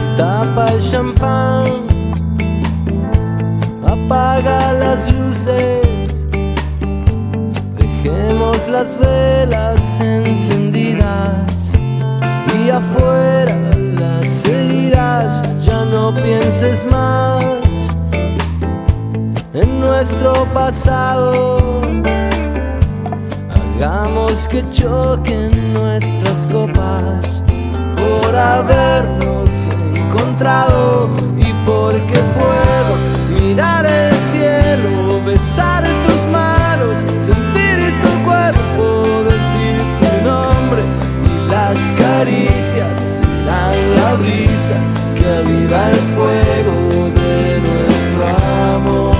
Destapa el champán, apaga las luces, dejemos las velas encendidas y afuera las heridas. Ya no pienses más en nuestro pasado, hagamos que choquen nuestras copas por habernos encontrado y porque puedo mirar el cielo, besar tus manos, sentir tu cuerpo, decir tu nombre y las caricias dan la brisa que aviva el fuego de nuestro amor.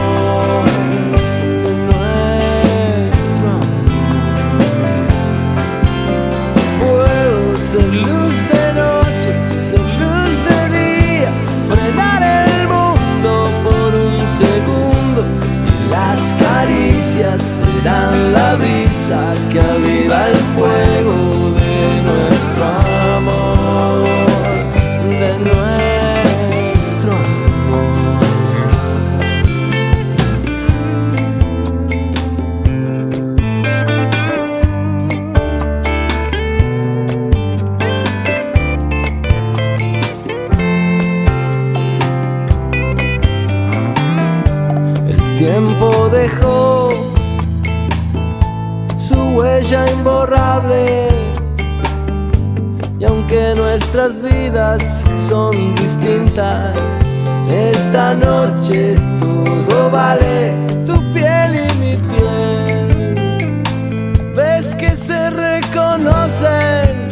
Ser luz de noche, ser luz de día, frenar el mundo por un segundo y las caricias serán la brisa que aviva el fuego de nuestro amor, de nuestro amor. El tiempo dejó su huella imborrable y aunque nuestras vidas son distintas, esta noche todo vale, tu piel y mi piel. Ves que se reconocen,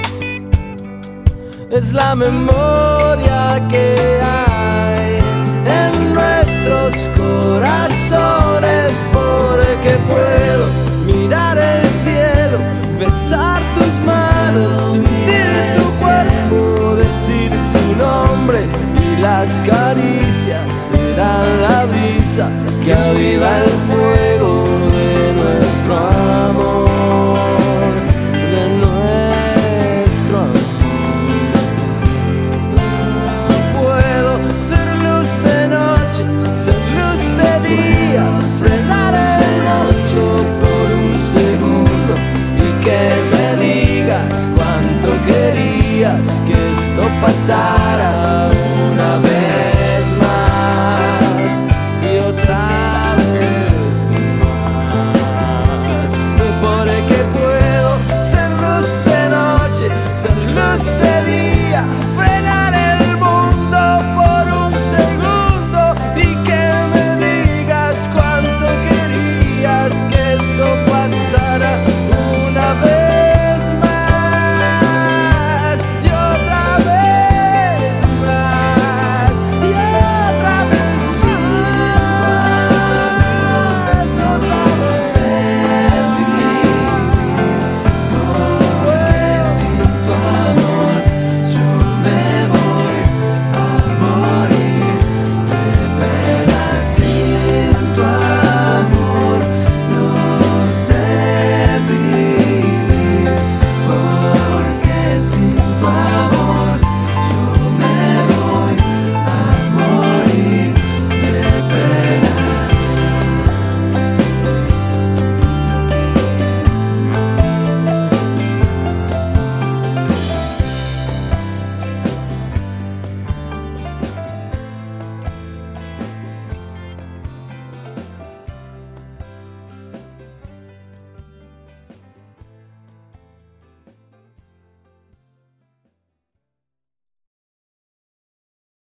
es la memoria que hay en nuestros corazones, porque puedo mirar el cielo, besar tus manos, sentir tu cuerpo, decir tu nombre y las caricias serán la brisa que aviva el fuego de nuestro amor, de nuestro amor. Cenar el noche por un segundo y que me digas cuánto querías que esto pasara.